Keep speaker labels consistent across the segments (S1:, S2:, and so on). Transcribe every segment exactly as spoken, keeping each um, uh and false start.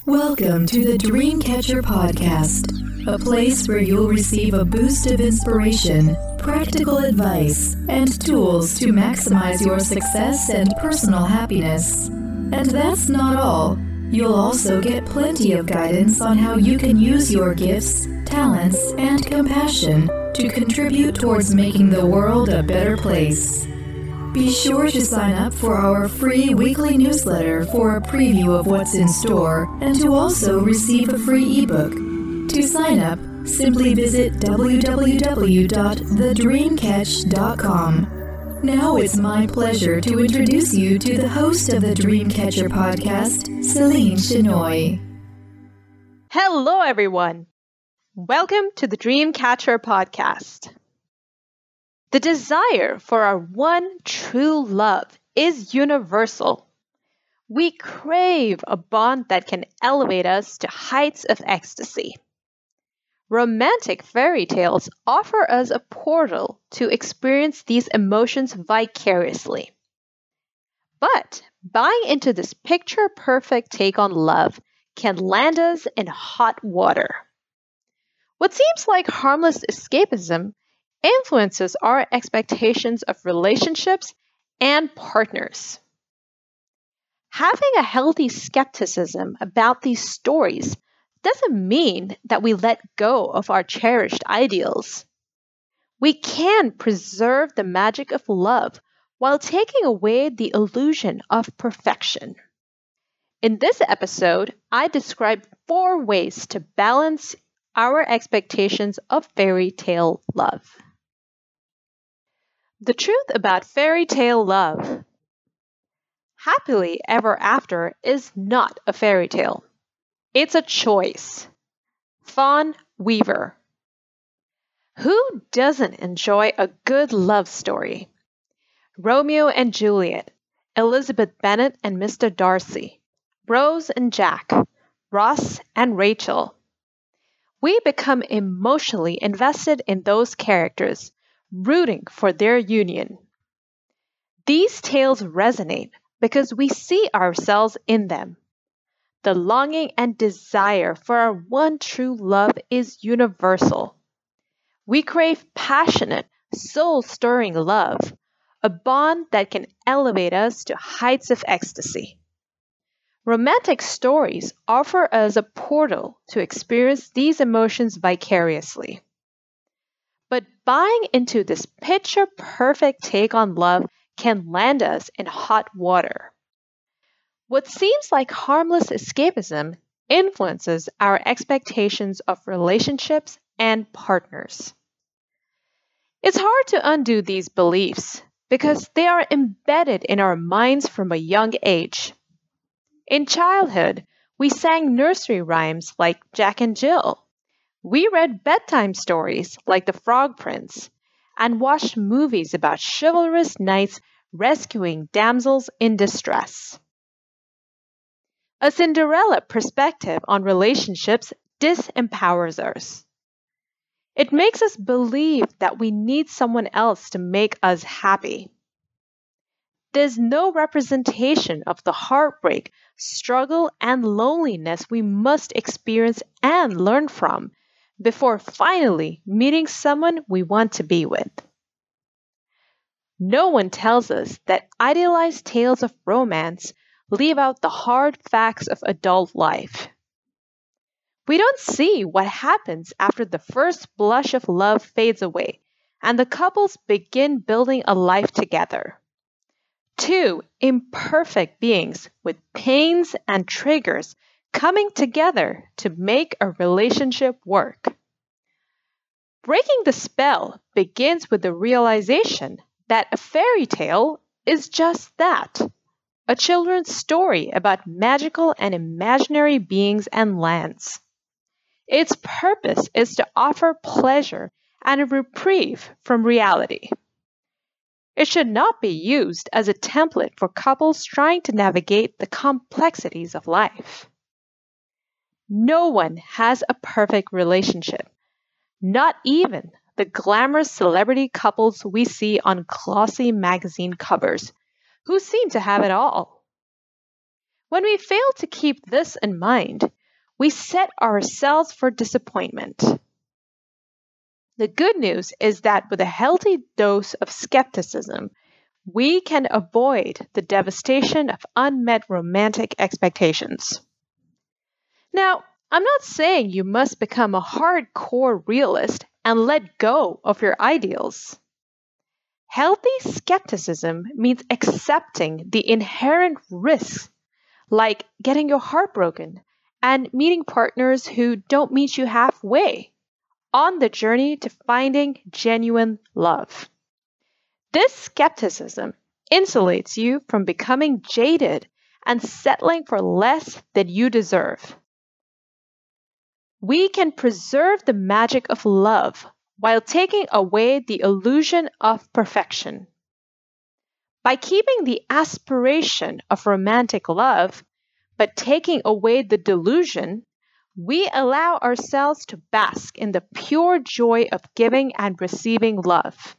S1: Welcome to the Dreamcatcher Podcast, a place where you'll receive a boost of inspiration, practical advice, and tools to maximize your success and personal happiness. And that's not all. You'll also get plenty of guidance on how you can use your gifts, talents, and compassion to contribute towards making the world a better place. Be sure to sign up for our free weekly newsletter for a preview of what's in store and to also receive a free ebook. To sign up, simply visit w w w dot the dream catch dot com. Now it's my pleasure to introduce you to the host of the Dreamcatcher podcast, Celine Chenoy.
S2: Hello, everyone. Welcome to the Dreamcatcher podcast. The desire for our one true love is universal. We crave a bond that can elevate us to heights of ecstasy. Romantic fairy tales offer us a portal to experience these emotions vicariously. But buying into this picture-perfect take on love can land us in hot water. What seems like harmless escapism influences our expectations of relationships and partners. Having a healthy skepticism about these stories doesn't mean that we let go of our cherished ideals. We can preserve the magic of love while taking away the illusion of perfection. In this episode, I describe four ways to balance our expectations of fairy tale love. The truth about fairy tale love. Happily Ever After is not a fairy tale. It's a choice. Fawn Weaver. Who doesn't enjoy a good love story? Romeo and Juliet, Elizabeth Bennet and Mister Darcy, Rose and Jack, Ross and Rachel. We become emotionally invested in those characters, rooting for their union. These tales resonate because we see ourselves in them. The longing and desire for our one true love is universal. We crave passionate, soul-stirring love, a bond that can elevate us to heights of ecstasy. Romantic stories offer us a portal to experience these emotions vicariously. But buying into this picture-perfect take on love can land us in hot water. What seems like harmless escapism influences our expectations of relationships and partners. It's hard to undo these beliefs because they are embedded in our minds from a young age. In childhood, we sang nursery rhymes like Jack and Jill. We read bedtime stories like The Frog Prince and watched movies about chivalrous knights rescuing damsels in distress. A Cinderella perspective on relationships disempowers us. It makes us believe that we need someone else to make us happy. There's no representation of the heartbreak, struggle, and loneliness we must experience and learn from before finally meeting someone we want to be with. No one tells us that idealized tales of romance leave out the hard facts of adult life. We don't see what happens after the first blush of love fades away and the couples begin building a life together. Two imperfect beings with pains and triggers coming together to make a relationship work. Breaking the spell begins with the realization that a fairy tale is just that, a children's story about magical and imaginary beings and lands. Its purpose is to offer pleasure and a reprieve from reality. It should not be used as a template for couples trying to navigate the complexities of life. No one has a perfect relationship, not even the glamorous celebrity couples we see on glossy magazine covers, who seem to have it all. When we fail to keep this in mind, we set ourselves for disappointment. The good news is that with a healthy dose of skepticism, we can avoid the devastation of unmet romantic expectations. Now, I'm not saying you must become a hardcore realist and let go of your ideals. Healthy skepticism means accepting the inherent risks, like getting your heart broken and meeting partners who don't meet you halfway on the journey to finding genuine love. This skepticism insulates you from becoming jaded and settling for less than you deserve. We can preserve the magic of love while taking away the illusion of perfection. By keeping the aspiration of romantic love, but taking away the delusion, we allow ourselves to bask in the pure joy of giving and receiving love.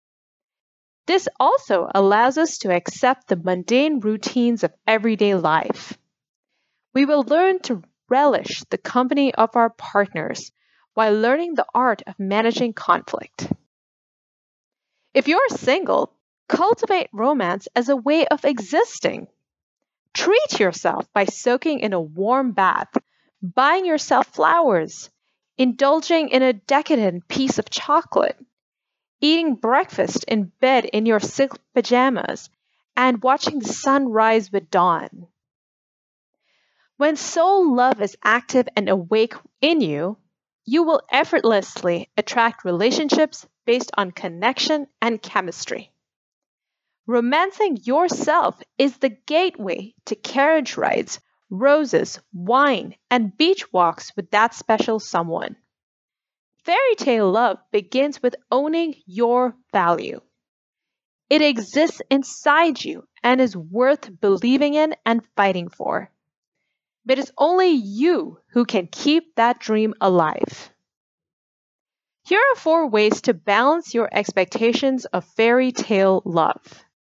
S2: This also allows us to accept the mundane routines of everyday life. We will learn to relish the company of our partners while learning the art of managing conflict. If you're single, cultivate romance as a way of existing. Treat yourself by soaking in a warm bath, buying yourself flowers, indulging in a decadent piece of chocolate, eating breakfast in bed in your silk pajamas, and watching the sun rise with dawn. When soul love is active and awake in you, you will effortlessly attract relationships based on connection and chemistry. Romancing yourself is the gateway to carriage rides, roses, wine, and beach walks with that special someone. Fairy tale love begins with owning your value. It exists inside you and is worth believing in and fighting for. But it's only you who can keep that dream alive. Here are four ways to balance your expectations of fairy tale love.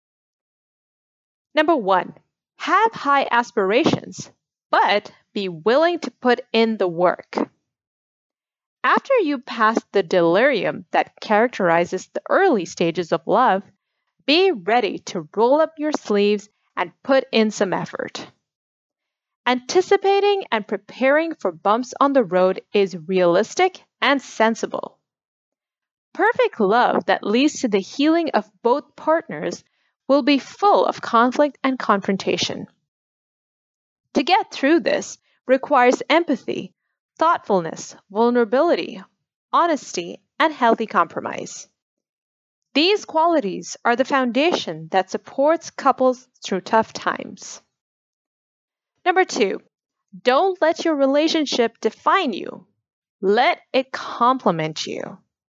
S2: Number one, have high aspirations, but be willing to put in the work. After you pass the delirium that characterizes the early stages of love, be ready to roll up your sleeves and put in some effort. Anticipating and preparing for bumps on the road is realistic and sensible. Perfect love that leads to the healing of both partners will be full of conflict and confrontation. To get through this requires empathy, thoughtfulness, vulnerability, honesty, and healthy compromise. These qualities are the foundation that supports couples through tough times. Number two, don't let your relationship define you. Let it complement you.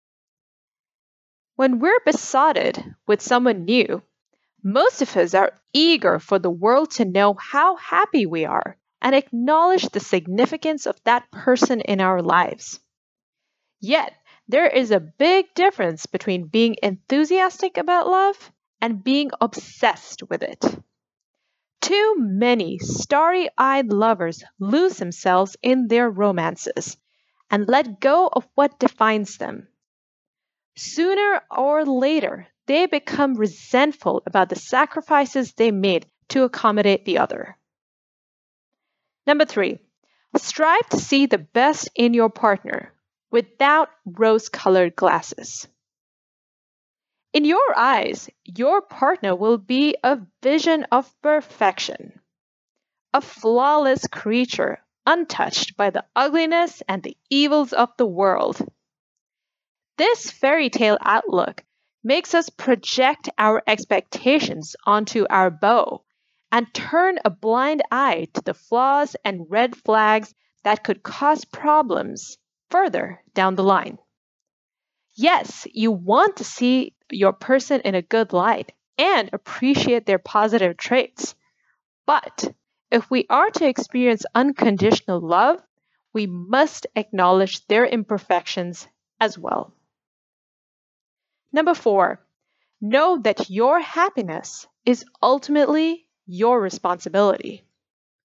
S2: When we're besotted with someone new, most of us are eager for the world to know how happy we are and acknowledge the significance of that person in our lives. Yet, there is a big difference between being enthusiastic about love and being obsessed with it. Too many starry-eyed lovers lose themselves in their romances and let go of what defines them. Sooner or later, they become resentful about the sacrifices they made to accommodate the other. Number three, strive to see the best in your partner without rose-colored glasses. In your eyes, your partner will be a vision of perfection, a flawless creature untouched by the ugliness and the evils of the world. This fairy tale outlook makes us project our expectations onto our beau and turn a blind eye to the flaws and red flags that could cause problems further down the line. Yes, you want to see your person in a good light and appreciate their positive traits. But if we are to experience unconditional love, we must acknowledge their imperfections as well. Number four, know that your happiness is ultimately your responsibility.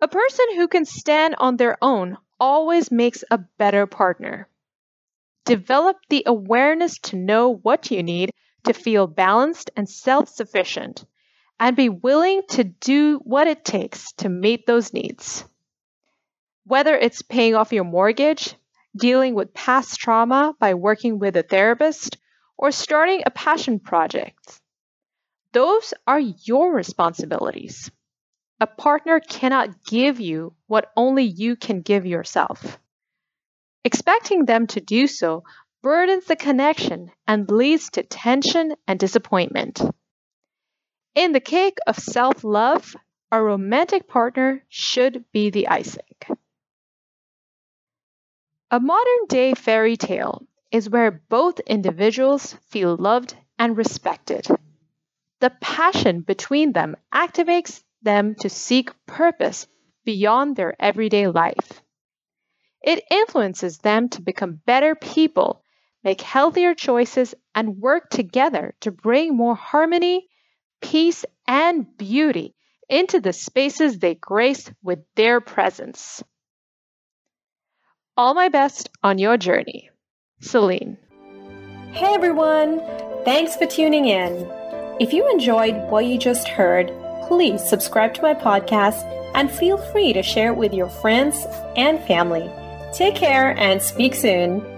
S2: A person who can stand on their own always makes a better partner. Develop the awareness to know what you need to feel balanced and self-sufficient, and be willing to do what it takes to meet those needs. Whether it's paying off your mortgage, dealing with past trauma by working with a therapist, or starting a passion project, those are your responsibilities. A partner cannot give you what only you can give yourself. Expecting them to do so burdens the connection and leads to tension and disappointment. In the cake of self-love, a romantic partner should be the icing. A modern-day fairy tale is where both individuals feel loved and respected. The passion between them activates them to seek purpose beyond their everyday life. It influences them to become better people, make healthier choices, and work together to bring more harmony, peace, and beauty into the spaces they grace with their presence. All my best on your journey. Celine.
S3: Hey everyone! Thanks for tuning in. If you enjoyed what you just heard, please subscribe to my podcast and feel free to share it with your friends and family. Take care and speak soon.